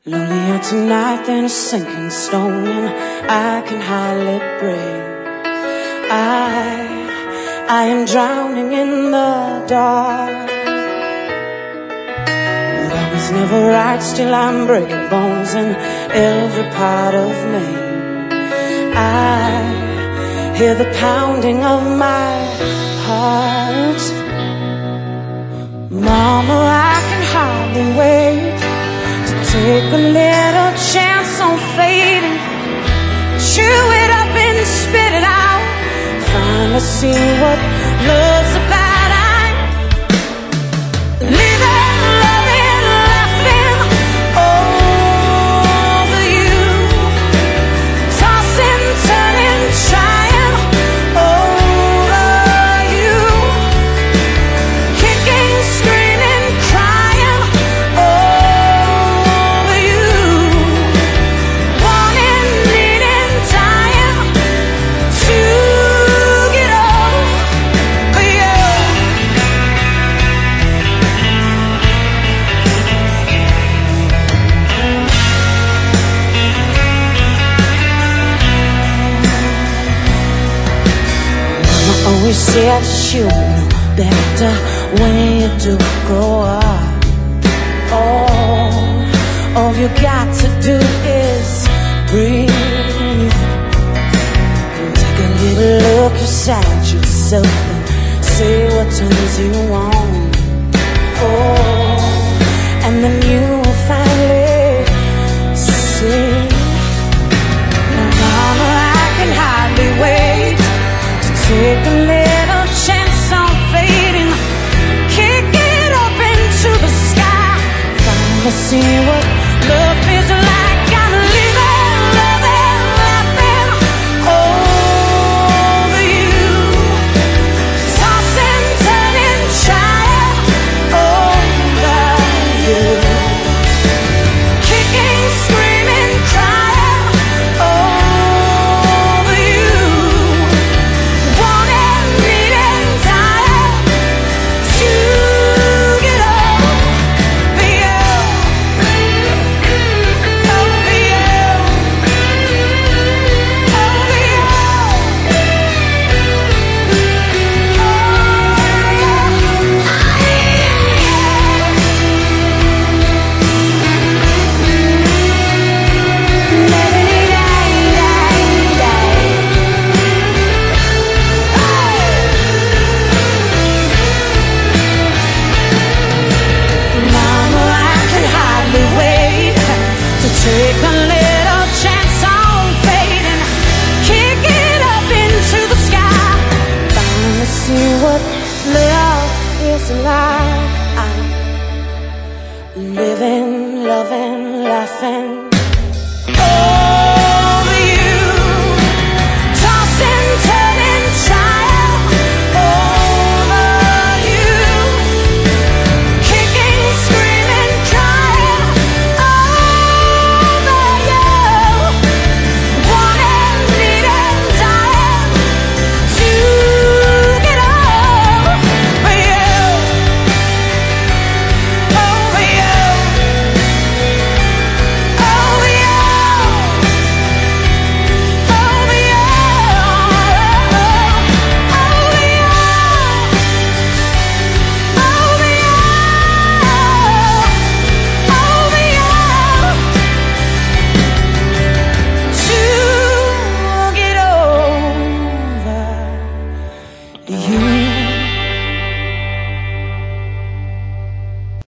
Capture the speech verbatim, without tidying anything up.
Lonelier tonight than a sinking stone, and I can hardly breathe. I, I am drowning in the dark. Love was never right, still I'm breaking bones in every part of me. I hear the pounding of my heart. Mama, I can hardly wait to take a little chance on fading. Chew it up and spit it out. Finally see what love's about. I'm living, loving, laughing over you. Tossing, turning, trying over you. Kicking, screaming, crying over you. Wanting, needing, dying to get over you. Mama always said you'll know better when you do grow up. All, all you got to do is breathe. Take a little look inside yourself and see what turns you on. Oh, and then you will finally see. Now, mama, I can hardly wait to take a little chance on fading. Kick it up into the sky. Finally see what love is like. I'm living, loving, laughing over you. Tossing, turning, trying over you. Kicking, screaming, crying over you. Wanting, needing, dying to get over you. Over you. Over Mama, I can hardly wait to take a little chance on fading. Kick it up into the sky. Finally see what love is like. I'm living, loving, laughing